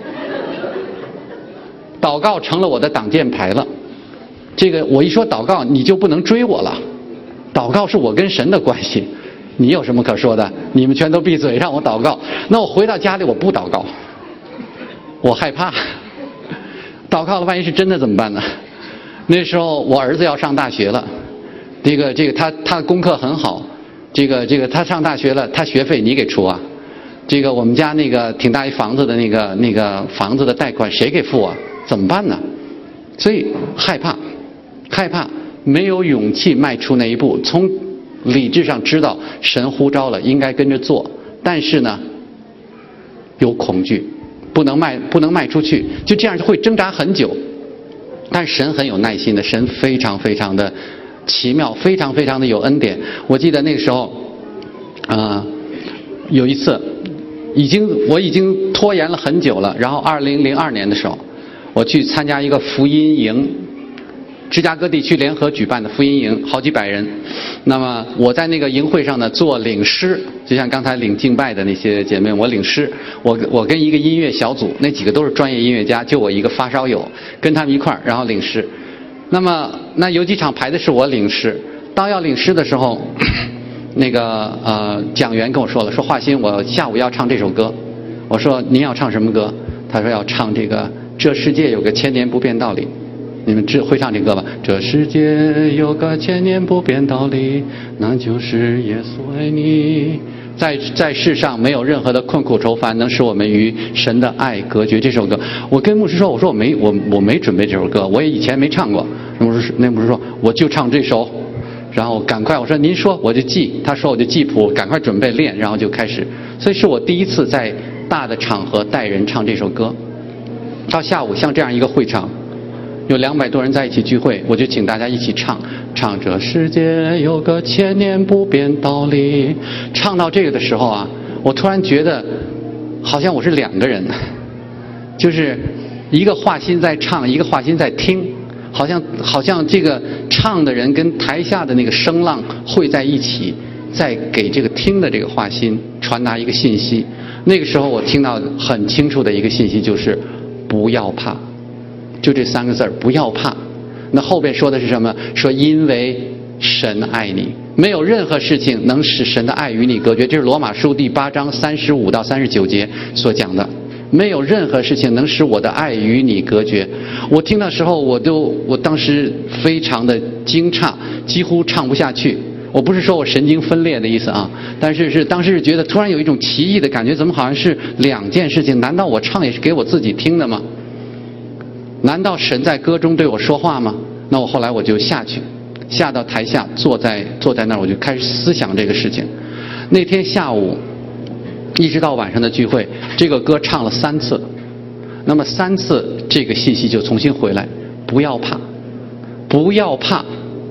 祷告成了我的挡箭牌了。这个我一说祷告，你就不能追我了。祷告是我跟神的关系，你有什么可说的？你们全都闭嘴，让我祷告。那我回到家里我不祷告。我害怕，祷告了万一是真的怎么办呢？那时候我儿子要上大学了，这个这个他他的功课很好，这个这个他上大学了，他学费你给出啊？这个我们家那个挺大一房子的那个那个房子的贷款谁给付啊？怎么办呢？所以害怕，害怕，没有勇气迈出那一步。从理智上知道神呼召了，应该跟着做，但是呢，有恐惧。不能迈不能迈出去，就这样会挣扎很久。但是神很有耐心的，神非常非常的奇妙，非常非常的有恩典。我记得那个时候啊、呃、有一次已经我已经拖延了很久了，然后二零零二年的时候我去参加一个福音营，芝加哥地区联合举办的福音营，好几百人。那么我在那个营会上呢做领诗，就像刚才领敬拜的那些姐妹，我领诗，我我跟一个音乐小组，那几个都是专业音乐家，就我一个发烧友，跟他们一块儿，然后领诗。那么那有几场排的是我领诗，当要领诗的时候，那个呃讲员跟我说了，说华歆我下午要唱这首歌。我说您要唱什么歌？他说要唱这个这世界有个千年不变道理。你们知会唱这歌吧？这世界有个千年不变道理，那就是耶稣爱你。在在世上没有任何的困苦愁烦能使我们与神的爱隔绝。这首歌，我跟牧师说，我说我没我我没准备这首歌，我也以前没唱过。牧师那牧师说我就唱这首，然后赶快我说您说我就记，他说我就记谱，赶快准备练，然后就开始。所以是我第一次在大的场合带人唱这首歌。到下午像这样一个会场。有两百多人在一起聚会，我就请大家一起唱，唱这世界有个千年不变道理。唱到这个的时候啊，我突然觉得好像我是两个人，就是一个华歆在唱，一个华歆在听，好像好像这个唱的人跟台下的那个声浪汇在一起，在给这个听的这个华歆传达一个信息。那个时候我听到很清楚的一个信息就是不要怕。就这三个字儿，不要怕。那后边说的是什么？说因为神爱你，没有任何事情能使神的爱与你隔绝。这是罗马书第八章三十五到三十九节所讲的。没有任何事情能使我的爱与你隔绝。我听的时候，我都我当时非常的惊诧，几乎唱不下去。我不是说我神经分裂的意思啊，但是是当时觉得突然有一种奇异的感觉，怎么好像是两件事情？难道我唱也是给我自己听的吗？难道神在歌中对我说话吗？那我后来我就下去，下到台下，坐在坐在那儿，我就开始思想这个事情。那天下午一直到晚上的聚会，这个歌唱了三次， 那么三次这个信息就重新回来，不要怕，不要怕。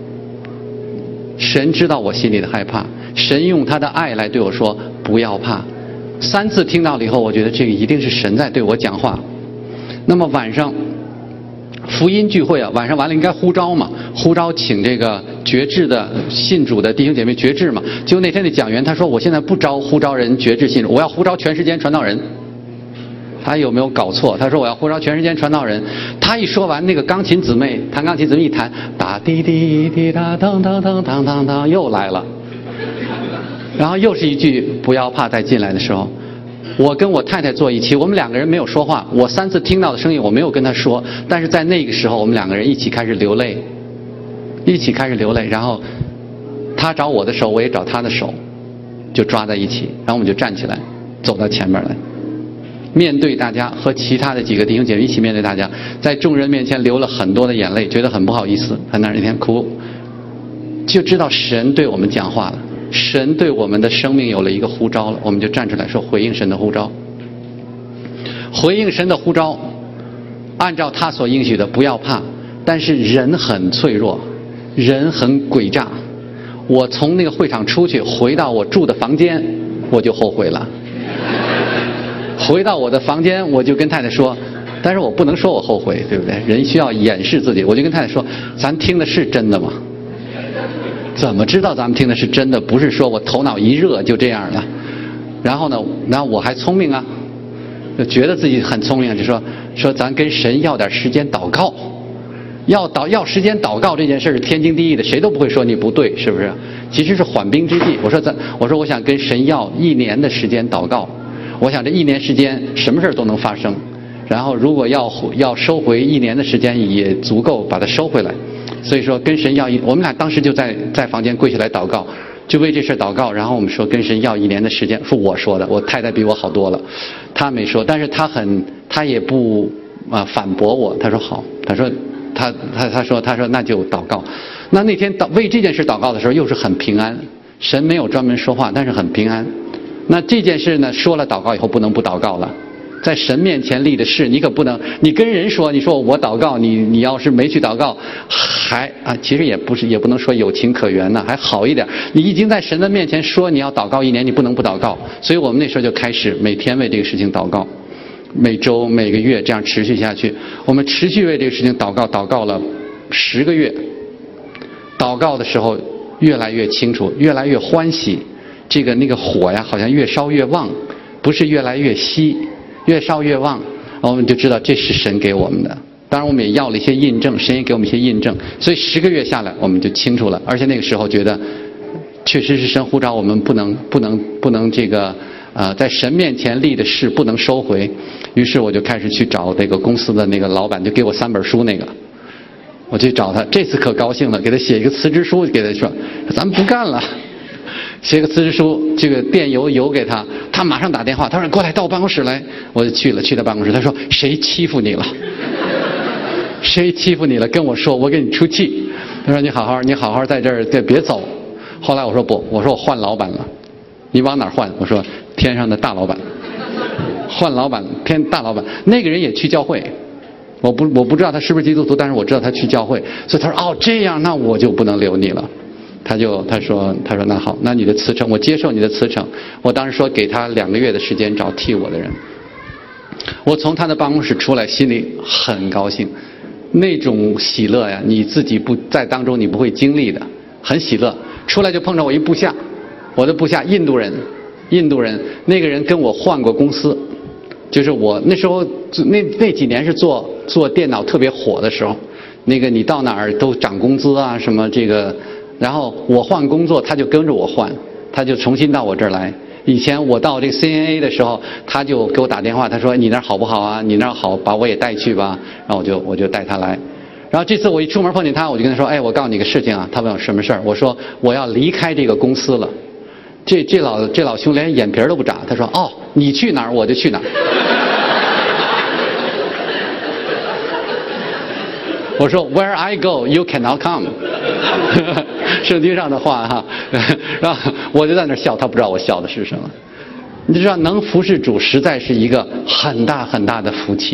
神知道我心里的害怕，神用他的爱来对我说不要怕。三次听到了以后，我觉得这个一定是神在对我讲话。那么晚上福音聚会啊，晚上完了应该呼召嘛，呼召请这个觉志的信主的弟兄姐妹觉志嘛。结果那天的讲员他说，我现在不招呼召人觉志信主，我要呼召全世界传道人。他有没有搞错？他说我要呼召全世界传道人。他一说完，那个钢琴姊妹弹钢琴姊妹一弹，哒滴滴滴哒当当当当当当，又来了。然后又是一句不要怕。再进来的时候，我跟我太太坐一起，我们两个人没有说话。我三次听到的声音我没有跟她说，但是在那个时候我们两个人一起开始流泪，一起开始流泪。然后她找我的手，我也找她的手，就抓在一起，然后我们就站起来走到前面来，面对大家，和其他的几个弟兄姐妹一起面对大家，在众人面前流了很多的眼泪，觉得很不好意思，在那儿那天哭，就知道神对我们讲话了，神对我们的生命有了一个呼召了。我们就站出来说回应神的呼召，回应神的呼召，按照他所应许的不要怕。但是人很脆弱，人很诡诈。我从那个会场出去，回到我住的房间，我就后悔了。回到我的房间，我就跟太太说，但是我不能说我后悔，对不对？人需要掩饰自己。我就跟太太说，咱听的是真的吗？怎么知道咱们听的是真的？不是说我头脑一热就这样了。然后呢，然后我还聪明啊，就觉得自己很聪明，就说说咱跟神要点时间祷告，要祷要时间祷告这件事是天经地义的，谁都不会说你不对，是不是？其实是缓兵之计。我说咱我说我想跟神要一年的时间祷告，我想这一年时间什么事都能发生，然后如果要要收回一年的时间也足够把它收回来。所以说跟神要一，我们俩当时就在在房间跪下来祷告，就为这事祷告。然后我们说跟神要一年的时间，是我说的，我太太比我好多了，她没说，但是她很，她也不啊、呃、反驳我，她说好，她说她她她说她说那就祷告。那那天祷为这件事祷告的时候，又是很平安，神没有专门说话，但是很平安。那这件事呢，说了祷告以后不能不祷告了。在神面前立的誓，你可不能，你跟人说，你说我祷告，你你要是没去祷告，还啊，其实也不是，也不能说有情可原呢，还好一点。你已经在神的面前说你要祷告一年，你不能不祷告。所以我们那时候就开始每天为这个事情祷告，每周每个月这样持续下去。我们持续为这个事情祷告，祷告了十个月。祷告的时候越来越清楚，越来越欢喜，这个那个火呀，好像越烧越旺，不是越来越稀。越烧越旺，我们就知道这是神给我们的。当然我们也要了一些印证，神也给我们一些印证。所以十个月下来我们就清楚了，而且那个时候觉得确实是神呼召我们不能不能不能这个呃在神面前立的誓不能收回。于是我就开始去找这个公司的那个老板，就给我三本书那个，我去找他，这次可高兴了，给他写一个辞职书，给他说咱们不干了，写个辞职书，这个电邮邮给他，他马上打电话，他说过来到我办公室来，我就去了，去他办公室，他说谁欺负你了？谁欺负你了？跟我说，我给你出气。他说你好好，你好好在这儿，别别走。后来我说不，我说我换老板了。你往哪儿换？我说天上的大老板。换老板，天大老板，那个人也去教会。我不我不知道他是不是基督徒，但是我知道他去教会，所以他说哦这样，那我就不能留你了。他就他说他说那好，那你的辞呈我接受你的辞呈。我当时说给他两个月的时间找替我的人。我从他的办公室出来，心里很高兴，那种喜乐呀，你自己不在当中你不会经历的，很喜乐。出来就碰着我一部下，我的部下印度人，印度人那个人跟我换过公司，就是我那时候那那几年是做做电脑特别火的时候，那个你到哪儿都涨工资啊什么这个。然后我换工作，他就跟着我换，他就重新到我这儿来。以前我到这个 C N A 的时候，他就给我打电话，他说你那儿好不好啊？你那儿好，把我也带去吧。然后我就我就带他来。然后这次我一出门碰见他，我就跟他说，哎，我告诉你个事情啊。他问我什么事儿？我说我要离开这个公司了。这这老这老兄连眼皮都不眨，他说哦，你去哪儿我就去哪儿。我说 Where I go, you cannot come 。圣经上的话哈，然后我就在那笑，他不知道我笑的是什么。你知道，能服侍主实在是一个很大很大的福气，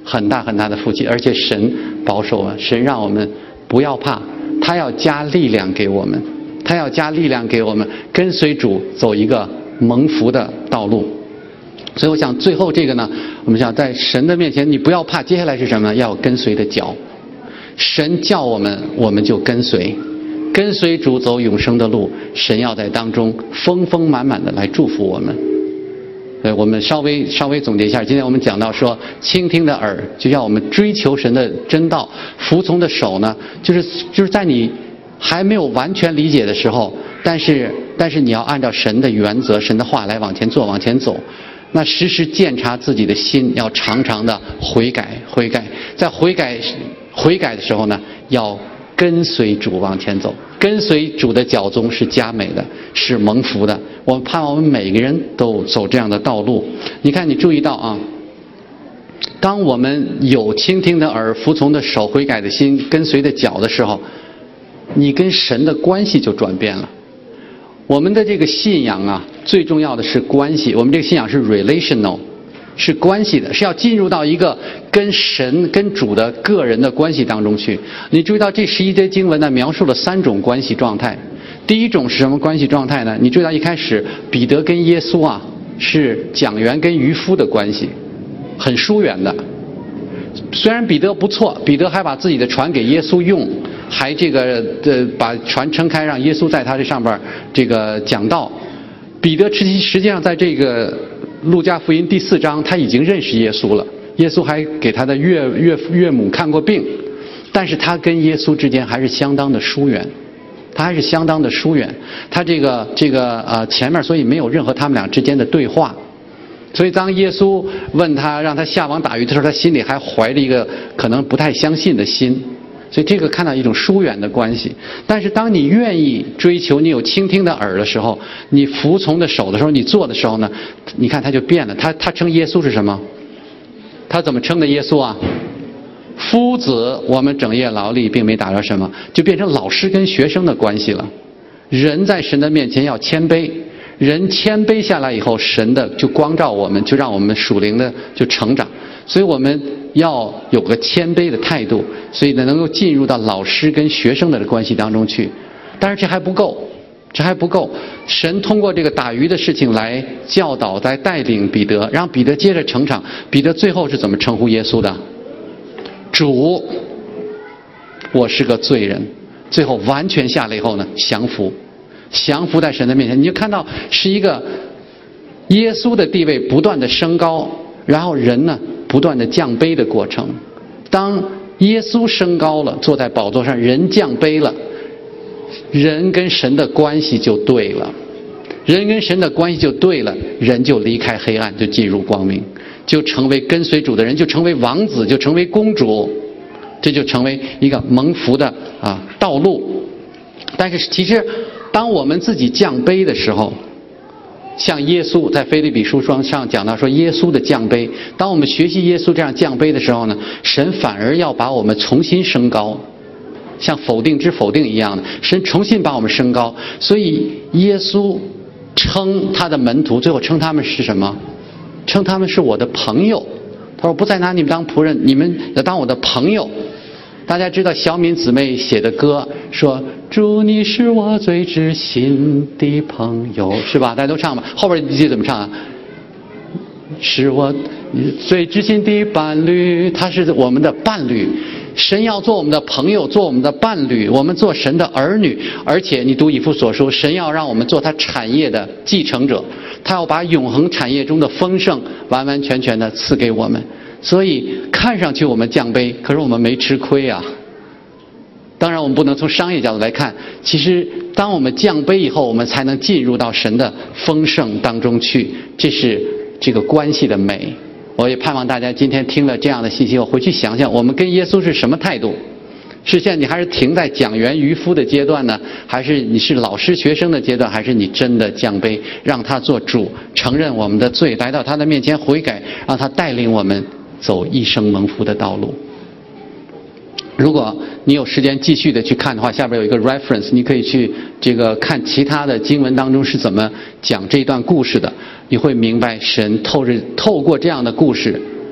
很大很大的福气，而且神保守啊，神让我们不要怕，他要加力量给我们，他要加力量给我们，跟随主走一个蒙福的道路。所以我想最后这个呢，我们想在神的面前你不要怕，接下来是什么呢？要跟随的脚，神叫我们我们就跟随，跟随主走永生的路，神要在当中丰丰满满的来祝福我们。对，我们稍微稍微总结一下，今天我们讲到说，倾听的耳就要我们追求神的真道，服从的手呢，就是就是在你还没有完全理解的时候，但是但是你要按照神的原则、神的话来往前做、往前走。那时时鉴察自己的心，要常常的悔改、悔改，在悔改悔改的时候呢，要跟随主往前走，跟随主的脚踪是佳美的，是蒙福的。我们盼望我们每个人都走这样的道路。你看，你注意到啊，当我们有倾听的耳、服从的手、悔改的心、跟随的脚的时候，你跟神的关系就转变了。我们的这个信仰啊，最重要的是关系。我们这个信仰是 relational， 是关系的，是要进入到一个跟神、跟主的个人的关系当中去。你注意到这十一节经文呢，描述了三种关系状态。第一种是什么关系状态呢？你注意到一开始彼得跟耶稣啊是讲员跟渔夫的关系，很疏远的。虽然彼得不错，彼得还把自己的船给耶稣用，还这个呃把船撑开，让耶稣在他这上边这个讲道。彼得实际实际上在这个路加福音第四章他已经认识耶稣了，耶稣还给他的岳岳岳母看过病，但是他跟耶稣之间还是相当的疏远，他还是相当的疏远。他这个这个呃前面所以没有任何他们俩之间的对话。所以当耶稣问他让他下网打鱼的时候，他心里还怀着一个可能不太相信的心。所以这个看到一种疏远的关系。但是当你愿意追求，你有倾听的耳的时候，你服从的手的时候，你做的时候呢，你看他就变了。他他称耶稣是什么？他怎么称的耶稣啊？夫子，我们整夜劳力并没打着什么，就变成老师跟学生的关系了。人在神的面前要谦卑，人谦卑下来以后，神的就光照我们，就让我们属灵的就成长。所以我们要有个谦卑的态度，所以呢能够进入到老师跟学生的关系当中去。但是这还不够，这还不够。神通过这个打鱼的事情来教导、来带领彼得，让彼得接着成长。彼得最后是怎么称呼耶稣的？主，我是个罪人。最后完全下来以后呢，降服。降服在神的面前，你就看到是一个耶稣的地位不断的升高，然后人呢不断的降卑的过程。当耶稣升高了，坐在宝座上，人降卑了，人跟神的关系就对了，人跟神的关系就对了，人就离开黑暗，就进入光明，就成为跟随主的人，就成为王子，就成为公主，这就成为一个蒙福的啊道路。但是其实当我们自己降卑的时候，像耶稣在腓立比书上讲到说耶稣的降卑，当我们学习耶稣这样降卑的时候呢，神反而要把我们重新升高，像否定之否定一样的，神重新把我们升高。所以耶稣称他的门徒，最后称他们是什么？称他们是我的朋友。他说不再拿你们当仆人，你们要当我的朋友。大家知道小敏姊妹写的歌说主你是我最知心的朋友，是吧？大家都唱吧。后边一句怎么唱啊？是我最知心的伴侣，他是我们的伴侣。神要做我们的朋友，做我们的伴侣，我们做神的儿女。而且你读以弗所书，神要让我们做他产业的继承者，他要把永恒产业中的丰盛完完全全的赐给我们。所以看上去我们降卑，可是我们没吃亏啊。当然我们不能从商业角度来看，其实当我们降卑以后，我们才能进入到神的丰盛当中去，这是这个关系的美。我也盼望大家今天听了这样的信息后，回去想想我们跟耶稣是什么态度。是现在你还是停在讲员渔夫的阶段呢，还是你是老师学生的阶段，还是你真的降卑，让他做主，承认我们的罪，来到他的面前悔改，让他带领我们走一生蒙福的道路。如果你有时间继续的去看的话，下边有一个 reference， 你可以去这个看其他的经文当中是怎么讲这段故事的，你会明白神透着透过这样的故事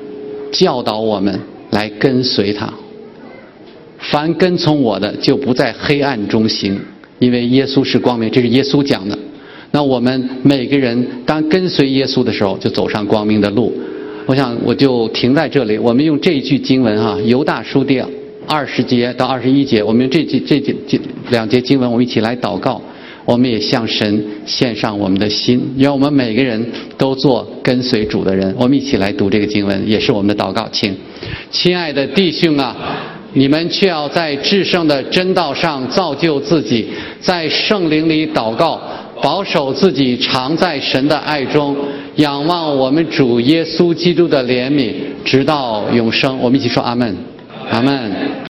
教导我们来跟随他。凡跟从我的，就不在黑暗中行，因为耶稣是光明，这是耶稣讲的。那我们每个人当跟随耶稣的时候，就走上光明的路。我想我就停在这里。我们用这一句经文哈，犹大书第二十节到二十一节，我们用这这这这两节经文，我们一起来祷告。我们也向神献上我们的心，愿我们每个人都做跟随主的人。我们一起来读这个经文，也是我们的祷告。请，亲爱的弟兄啊，你们却要在至圣的真道上造就自己，在圣灵里祷告，保守自己常在神的爱中，仰望我们主耶稣基督的怜悯，直到永生。我们一起说阿们，阿们。